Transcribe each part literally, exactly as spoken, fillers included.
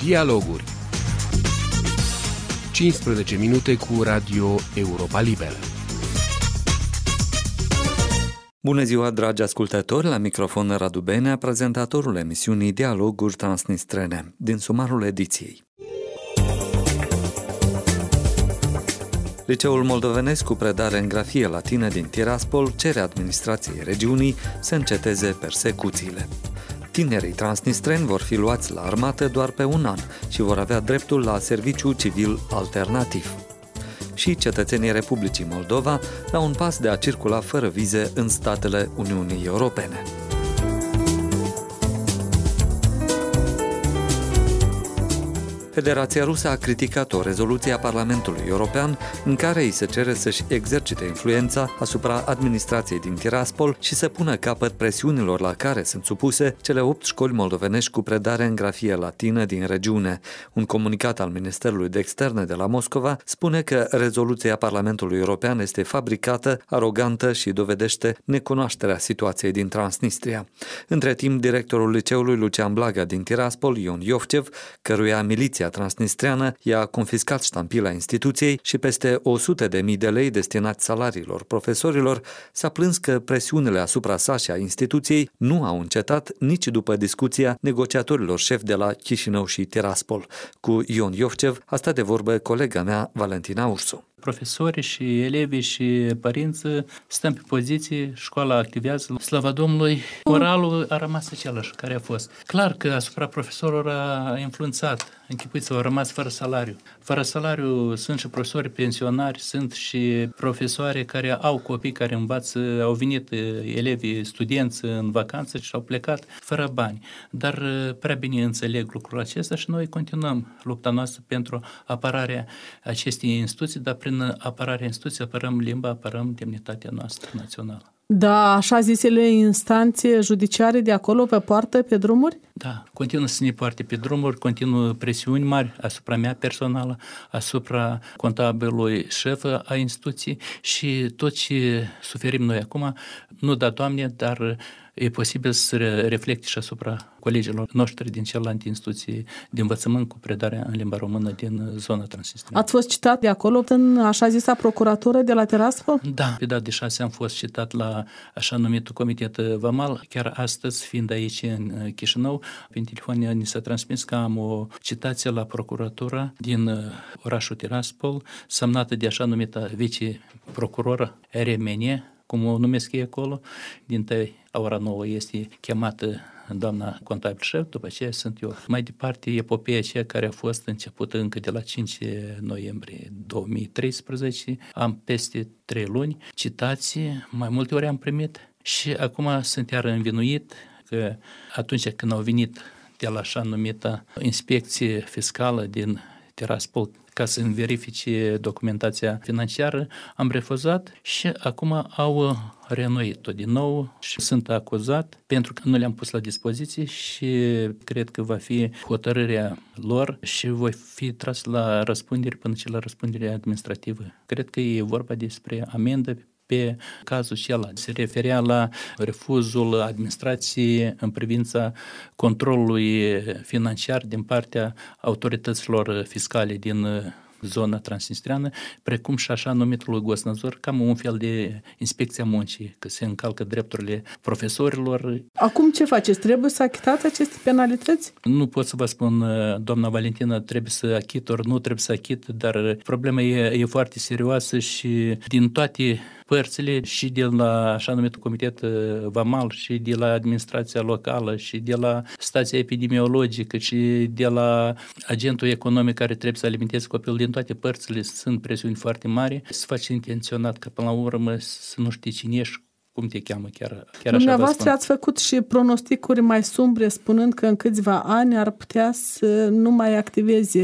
Dialoguri. cincisprezece minute cu Radio Europa Liberă. Bună ziua, dragi ascultători, la microfon Radu Benea, prezentatorul emisiunii Dialoguri Transnistrene, din sumarul ediției. Liceul moldovenesc cu predare în grafie latină din Tiraspol cere administrației regiunii să înceteze persecuțiile. Tinerii transnistreni vor fi luați la armată doar pe un an și vor avea dreptul la serviciu civil alternativ. Și cetățenii Republicii Moldova la un pas de a circula fără vize în statele Uniunii Europene. Federația Rusă a criticat o rezoluție a Parlamentului European în care îi se cere să-și exercite influența asupra administrației din Tiraspol și să pună capăt presiunilor la care sunt supuse cele opt școli moldovenești cu predare în grafie latină din regiune. Un comunicat al Ministerului de Externe de la Moscova spune că rezoluția Parlamentului European este fabricată, arogantă și dovedește necunoașterea situației din Transnistria. Între timp, directorul liceului Lucian Blaga din Tiraspol, Ion Iovcev, căruia miliția transnistreană i-a confiscat ștampila instituției și peste o sută de mii de lei destinați salariilor profesorilor, s-a plâns că presiunile asupra sa și a instituției nu au încetat nici după discuția negociatorilor șefi de la Chișinău și Tiraspol. Cu Ion Iovcev a stat de vorbă colega mea, Valentina Ursu. Profesorii și elevii și părinții stăm pe poziții, școala activează. Slava Domnului, moralul a rămas același care a fost. Clar că asupra profesorilor a influențat. Închipuiți, au rămas fără salariu. Fără salariu sunt și profesori pensionari, sunt și profesoare care au copii care învață, au venit elevii, studenți în vacanță și au plecat fără bani. Dar prea bine înțeleg lucrul acesta și noi continuăm lupta noastră pentru apărarea acestei instituții, dar prin apărarea instituției apărăm limba, apărăm demnitatea noastră națională. Da, așa zisele instanțe judiciare de acolo pe poartă, pe drumuri? Da, continuă să ne poarte pe drumuri, continuă presiuni mari asupra mea personală, asupra contabilului șef a instituției și tot ce suferim noi acum, nu da Doamne, dar e posibil să reflecte și asupra colegilor noștri din celelalte instituții de învățământ cu predarea în limba română din zona Transnistria. Ați fost citat de acolo în așa zisa procuratură de la Tiraspol? Da, pe data de șase am fost citat la așa numitul comitet vamal. Chiar astăzi, fiind aici în Chișinău, prin telefon ni s-a transmis că am o citație la procuratura din orașul Tiraspol, semnată de așa numită viceprocuroră Remenie, cum o numesc ei acolo, din tăi la ora nouă este chemată doamna contabil șef, după aceea sunt eu. Mai departe, epopeea aceea care a fost începută încă de la cinci noiembrie două mii treisprezece, am peste trei luni citații, mai multe ori am primit și acum sunt iar învinuit că atunci când au venit de la așa numită inspecție fiscală din Tiraspol ca să-mi verifice documentația financiară, am refuzat și acum au reînnoit-o din nou și sunt acuzat pentru că nu le-am pus la dispoziție și cred că va fi hotărârea lor și voi fi tras la răspundere până și la răspundere administrativă. Cred că e vorba despre amendă pe cazul acela. Se referea la refuzul administrației în privința controlului financiar din partea autorităților fiscale din zona transnistriană, precum și așa numitului gosnăzor, cam un fel de inspecția muncii, că se încalcă drepturile profesorilor. Acum ce faceți? Trebuie să achitați aceste penalități? Nu pot să vă spun, doamna Valentina, trebuie să achit ori nu trebuie să achit, dar problema e, e foarte serioasă și din toate părțile, și de la așa numitul comitet vamal, și de la administrația locală, și de la stația epidemiologică, și de la agentul economic care trebuie să alimenteze copilul, din toate părțile sunt presiuni foarte mari. Se face intenționat că până la urmă să nu știi cine ești, cum te cheamă, chiar, chiar Dumneavoastră ați făcut și pronosticuri mai sumbre, spunând că în câțiva ani ar putea să nu mai activeze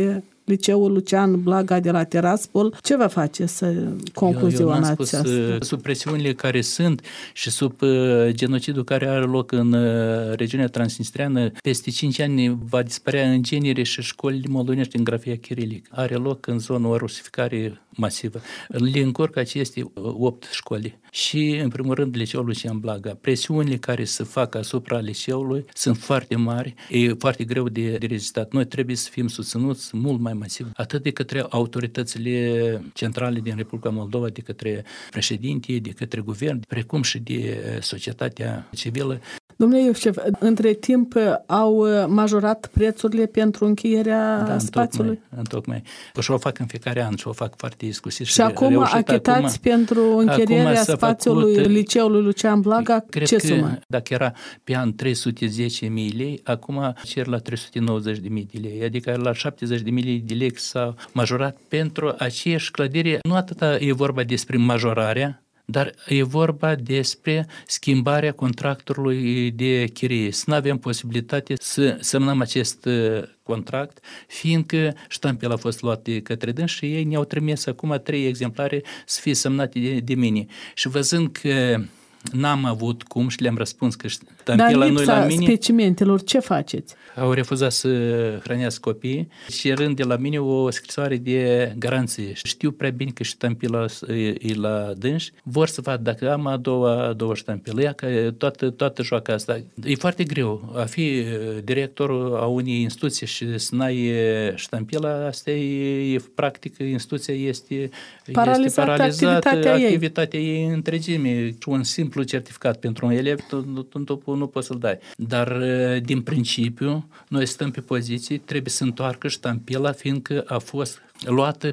liceul Lucian Blaga de la Tiraspol. Ce va face să concluzionați asta? Sub presiunile care sunt și sub genocidul care are loc în regiunea transnistreană, peste cinci ani va dispărea în genere și școlile moldovenești în grafia chirilică. Are loc în zonă o rusificare masivă. Le încurcă aceste opt școli. Și, în primul rând, liceul Lucian Blaga. Presiunile care se fac asupra liceului sunt foarte mari, e foarte greu de, de rezistat. Noi trebuie să fim susținuți mult mai masiv, atât de către autoritățile centrale din Republica Moldova, de către președinte, de către guvern, precum și de societatea civilă. Domnule Iovcev, între timp au majorat prețurile pentru încheierea da, spațiului? Întocmai, întocmai. Și o fac în fiecare an și o fac foarte iscusit. Și, și acum reușit. Achitați acum, pentru încheierea spațiului făcut, liceului Lucian Blaga, cred ce că sumă? Dacă era pe an trei sute zece mii lei, acum cer la trei sute nouăzeci de mii de lei, adică la șaptezeci de mii de lei s-a majorat pentru aceeași clădire. Nu atâta e vorba despre majorarea, dar e vorba despre schimbarea contractului de chirie. Să nu avem posibilitate să semnăm acest contract, fiindcă ștampila a fost luat de către dâns și ei ne-au trimis acum trei exemplare să fie semnate de, de mine. Și văzând că n-am avut cum și le-am răspuns că ștampila noi la mine... specimentelor, ce faceți? Au refuzat să hrănească copiii și rând de la mine o scrisoare de garanție. Știu prea bine că ștampila e la dânși, vor să vadă dacă am a doua, a doua ștampilă, ia că toată, toată joaca asta. E foarte greu a fi directorul a unei instituții și să n-ai ștampila, asta e, e practic, instituția este paralizată, paralizată activitatea, activitatea ei. ei în întregime. Un simplu certificat pentru un elev tu, tu, tu, tu nu poți să-l dai. Dar din principiu noi stăm pe poziții, trebuie să întoarcă ștampila, fiindcă a fost luată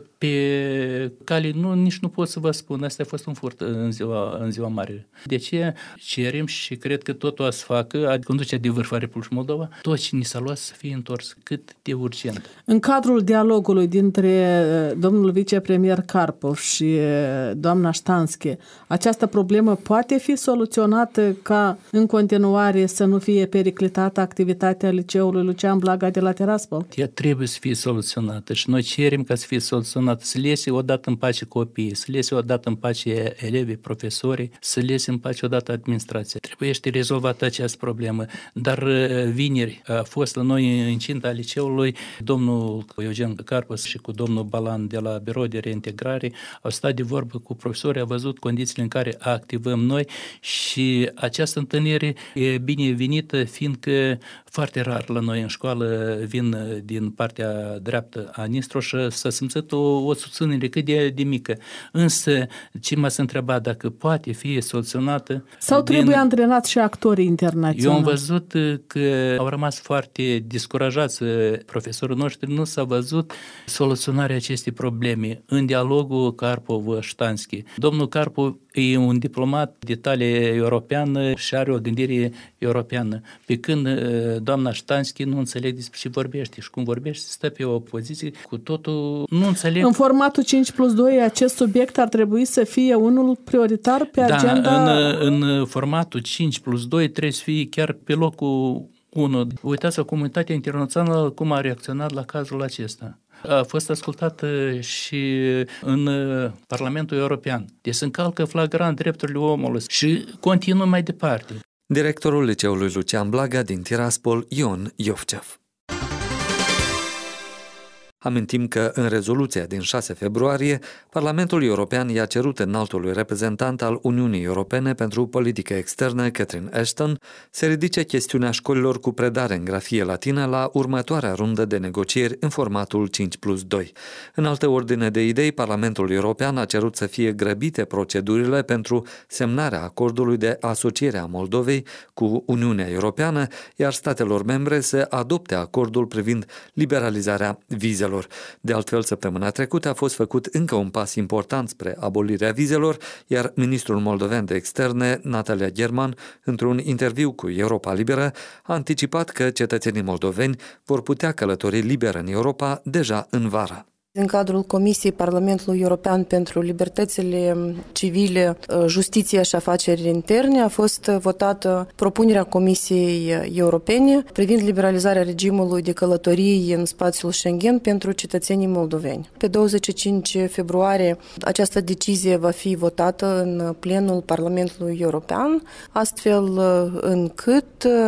pe cale, nu, nici nu pot să vă spun, asta a fost un furt în ziua, în ziua mare. De ce cerem și cred că totul o să facă, conducerea de vârf a Republicii Moldova, tot ce ni s-a luat să fie întors cât de urgent. În cadrul dialogului dintre domnul vicepremier Karpov și doamna Ștanschi, această problemă poate fi soluționată ca în continuare să nu fie periclitată activitatea liceului Lucian Blaga de la Tiraspol? Ea trebuie să fie soluționată și noi cerem ca să fie soluționată, să le iese odată în pace copiii, să le iese odată în pace elevii, profesorii, să le iese în pace odată administrația. Trebuiește rezolvată această problemă. Dar vineri a fost la noi în incinta liceului domnul Eugen Karpov și cu domnul Balan de la Birou de Reintegrare au stat de vorbă cu profesorii, au văzut condițiile în care activăm noi și această întâlnire e binevenită, fiindcă foarte rar la noi în școală vin din partea dreaptă a Nistroșă să simțit o, o susținere cât de, de mică. Însă, ce m-ați întrebat dacă poate fi soluționată... Sau din... trebuie antrenați și actorii internaționali? Eu am văzut că au rămas foarte descurajați profesorii noștri, nu s-a văzut soluționarea acestei probleme în dialogul Karpov-Ștanschi. Domnul Karpov e un diplomat de talie europeană și are o gândire europeană. Pe când doamna Ștanschi nu înțeleg despre ce vorbește și cum vorbește, stă pe o poziție cu totul, nu înțeleg. În formatul cinci plus doi, acest subiect ar trebui să fie unul prioritar pe da, agenda... În, în formatul cinci plus doi trebuie să fie chiar pe locul unu. Uitați-vă, comunitatea internațională cum a reacționat la cazul acesta. A fost ascultată și în Parlamentul European. Deci se încalcă flagrant drepturile omului și continuă mai departe. Directorul liceului Lucian Blaga din Tiraspol, Ion Iovcev. Amintim că în rezoluția din șase februarie, Parlamentul European i-a cerut înaltului reprezentant al Uniunii Europene pentru politică externă, Catherine Ashton, să ridice chestiunea școlilor cu predare în grafie latină la următoarea rundă de negocieri în formatul cinci plus doi. În altă ordine de idei, Parlamentul European a cerut să fie grăbite procedurile pentru semnarea acordului de asociere a Moldovei cu Uniunea Europeană, iar statelor membre să adopte acordul privind liberalizarea vizelor. De altfel, săptămâna trecută a fost făcut încă un pas important spre abolirea vizelor, iar ministrul moldovean de externe, Natalia German, într-un interviu cu Europa Liberă, a anticipat că cetățenii moldoveni vor putea călători liber în Europa deja în vară. În cadrul Comisiei Parlamentului European pentru Libertățile Civile, Justiție și Afaceri Interne a fost votată propunerea Comisiei Europene privind liberalizarea regimului de călătorii în spațiul Schengen pentru cetățenii moldoveni. Pe douăzeci și cinci februarie această decizie va fi votată în plenul Parlamentului European, astfel încât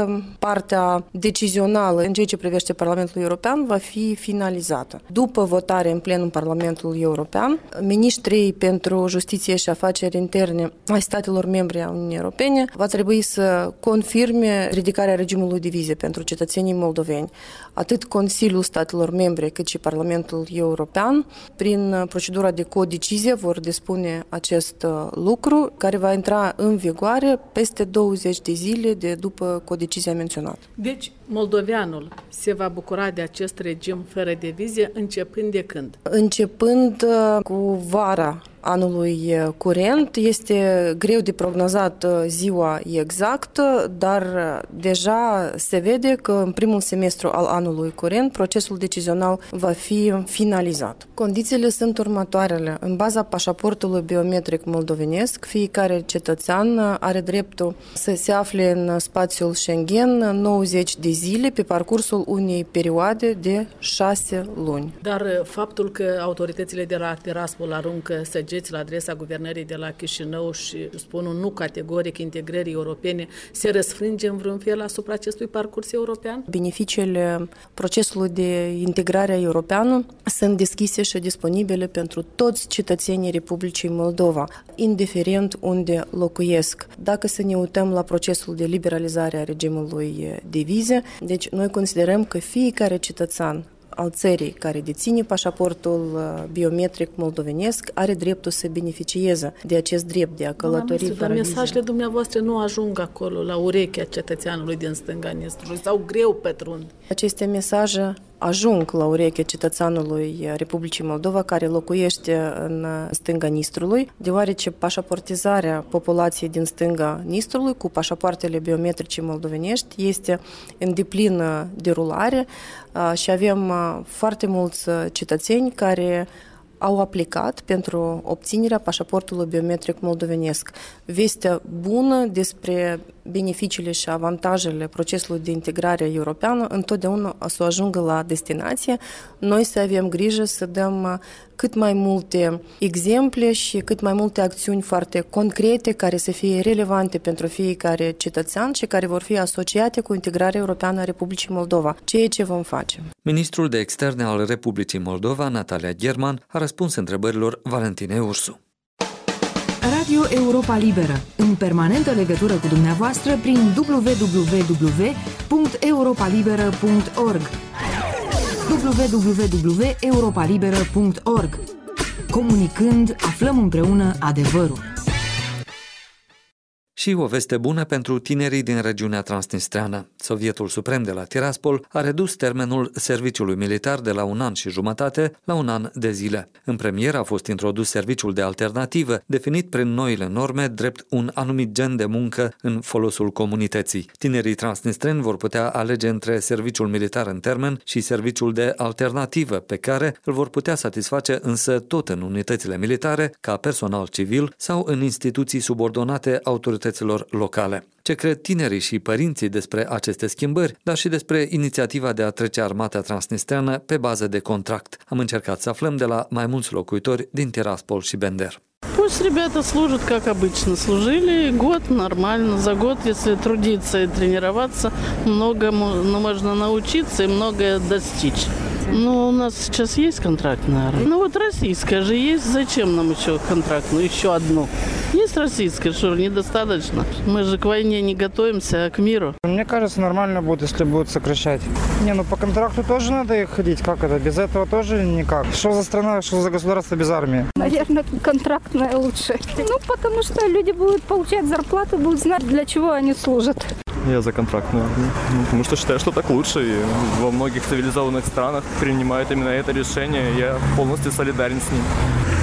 partea decizională în ceea ce privește Parlamentul European va fi finalizată. După votare în plenul Parlamentului European, ministrii pentru Justiție și Afaceri Interne ai statelor membre a Uniunii Europene va trebui să confirme ridicarea regimului de vize pentru cetățenii moldoveni. Atât Consiliul statelor membre cât și Parlamentul European, prin procedura de codecizie, vor dispune acest lucru, care va intra în vigoare peste douăzeci de zile de după codecizia menționată. Deci, moldoveanul se va bucura de acest regim fără de vize începând de când? Începând cu vara anului curent. Este greu de prognozat ziua exactă, dar deja se vede că în primul semestru al anului curent procesul decizional va fi finalizat. Condițiile sunt următoarele. În baza pașaportului biometric moldovenesc, fiecare cetățean are dreptul să se afle în spațiul Schengen nouăzeci de zile pe parcursul unei perioade de șase luni. Dar faptul că autoritățile de la Tiraspol aruncă săgeți la adresa guvernării de la Chișinău și spun un nu categoric integrării europene, se răsfrânge în vreun fel asupra acestui parcurs european? Beneficiile procesului de integrare europeană sunt deschise și disponibile pentru toți cetățenii Republicii Moldova, indiferent unde locuiesc. Dacă să ne uităm la procesul de liberalizare a regimului de vize, deci noi considerăm că fiecare cetățean al țării care deține pașaportul biometric moldovenesc are dreptul să beneficieze de acest drept de a călători fără vize. Mesajele dumneavoastră nu ajung acolo, la urechea cetățeanului din stânga Nistrului sau greu pătrund? Aceste mesaje ajung la urechea cetățeanului Republicii Moldova care locuiește în stânga Nistrului, deoarece pașaportizarea populației din stânga Nistrului cu pașapoartele biometrice moldovenești este în deplină derulare și avem foarte mulți cetățeni care au aplicat pentru obținerea pașaportului biometric moldovenesc. Vestea bună despre beneficiile și avantajele procesului de integrare europeană întotdeauna o să ajungă la destinație. Noi să avem grijă să dăm cât mai multe exemple și cât mai multe acțiuni foarte concrete care să fie relevante pentru fiecare cetățean și care vor fi asociate cu integrarea europeană a Republicii Moldova, ceea ce vom face. Ministrul de Externe al Republicii Moldova, Natalia German, a răspuns întrebărilor Valentinei Ursu. Radio Europa Liberă, în permanentă legătură cu dumneavoastră prin w w w punct europa liberă punct org w w w punct europa liberă punct org. Comunicând, aflăm împreună adevărul. Și o veste bună pentru tinerii din regiunea transnistreană. Sovietul Suprem de la Tiraspol a redus termenul serviciului militar de la un an și jumătate la un an de zile. În premieră a fost introdus serviciul de alternativă, definit prin noile norme drept un anumit gen de muncă în folosul comunității. Tinerii transnistreni vor putea alege între serviciul militar în termen și serviciul de alternativă, pe care îl vor putea satisface însă tot în unitățile militare, ca personal civil sau în instituții subordonate autorităților locale. Ce cred tinerii și părinții despre aceste schimbări, dar și despre inițiativa de a trece armata transnistreană pe bază de contract. Am încercat să aflăm de la mai mulți locuitori din Tiraspol și Bender. Пусть ребята служат, как обычно служили, год нормально, за год, если трудиться и тренироваться, многому можно научиться и многое достичь. Ну, у нас сейчас есть контрактная армия. Ну, вот российская же есть, зачем нам еще контрактную, еще одну? Есть российская, что недостаточно? Мы же к войне не готовимся, а к миру. Мне кажется, нормально будет, если будут сокращать. Не, ну по контракту тоже надо их ходить, как это? Без этого тоже никак. Что за страна, что за государство без армии? Наверное, контрактная лучше. Ну, потому что люди будут получать зарплату, будут знать, для чего они служат. Я за контрактную армию, потому что считаю, что так лучше. И во многих цивилизованных странах принимают именно это решение. Я полностью солидарен с ним.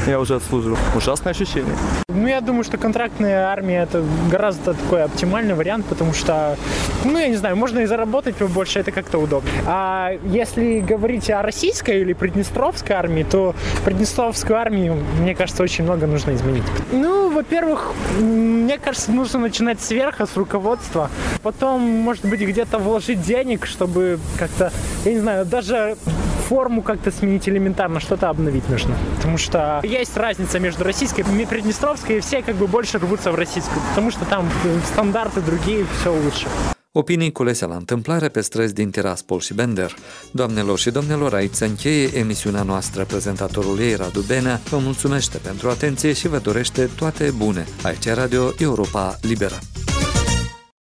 Я уже отслужил. Ужасное ощущение. Ну, я думаю, что контрактная армия – это гораздо такой оптимальный вариант, потому что, ну, я не знаю, можно и заработать побольше, это как-то удобно. А если говорить о российской или приднестровской армии, то приднестровскую армию, мне кажется, очень много нужно изменить. Ну, во-первых, мне кажется, нужно начинать сверху, с руководства. Потом, может быть, где-то вложить денег, чтобы как-то, я не знаю, даже форму как-то сменить элементарно, что-то обновить нужно. Потому что есть разница между российской и приднестровской, и все как бы больше рвутся в российскую, потому что там стандарты другие, все лучше. Opinii culese la întâmplare pe străzi din Tiraspol și Bender. Doamnelor și domnilor, aici se încheie emisiunea noastră. Prezentatorul ei, Radu Benea, vă mulțumește pentru atenție și vă dorește toate bune. Aici e Radio Europa Liberă.